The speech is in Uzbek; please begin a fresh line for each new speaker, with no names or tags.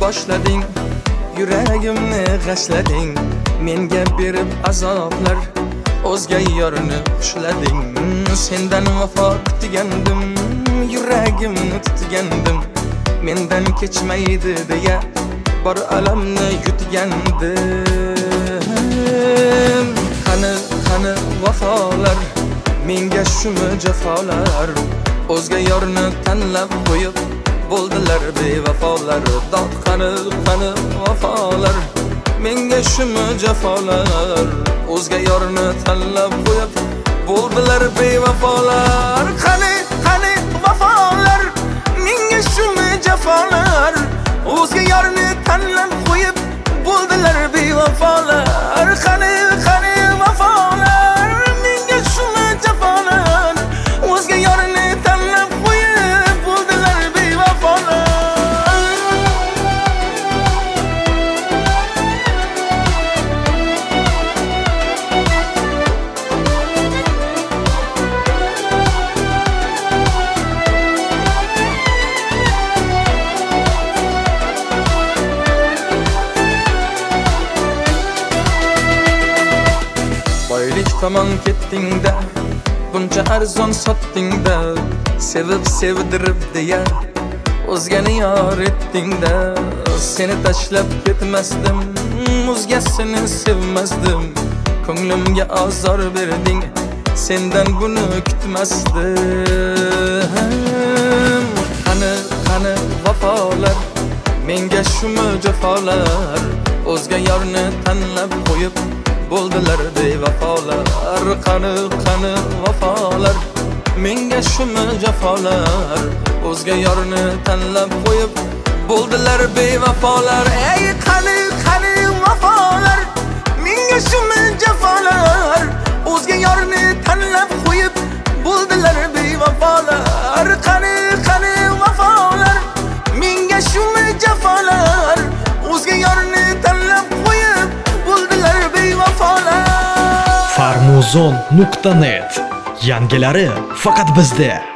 boshlading, yuragimni g'ashlading, menga berib azoblar, o'zga yorni xushlading. Sendan vafo kutgandim, yuragimni tutgandim, mendan kechmaydi deya bor alamni yutgandim. Qani vafolar, menga shumi jafolar, o'zga yorni tanlab qo'yib bo'ldilar bevafolar. Dod qani vafolar, menga shumi jafolar, o'zga yorni tanlab qo'yib bo'ldilar bevafolar. Qani vafolar, menga shumi jafolar, o'zga yorni tanlab qo'yib bo'ldilar bevafolar. Qani vafolar, menga shumi jafolar, o'zga yorni tanlab qo'yib bo'ldilar bevafolar. Boylik tomon ketdingda, buncha arzon sotdingda, sevib sevdirib deya o'zgani yor etdingda. Seni tashlab ketmasdim, o'zgasini sevmasdim, ko'nglimga azor berding, sendan buni kutmasdim. Qani vafolar, menga shumi jafolar, o'zga yorni tanlab qo'yib bo'ldilar bevafolar. Qani vafolar, menga shumi jafolar, o'zga yorni tanlab qo'yib bo'ldilar bevafolar. Ey qani vafolar, menga shumi jafolar, o'zga yorni tanlab qo'yib bo'ldilar bevafolar. Qani vafolar, menga shumi jafolar, o'zga yorni tanlab qo'yib bo'ldilar bevafolar.
Farmuzon.net yangilari faqat bizda.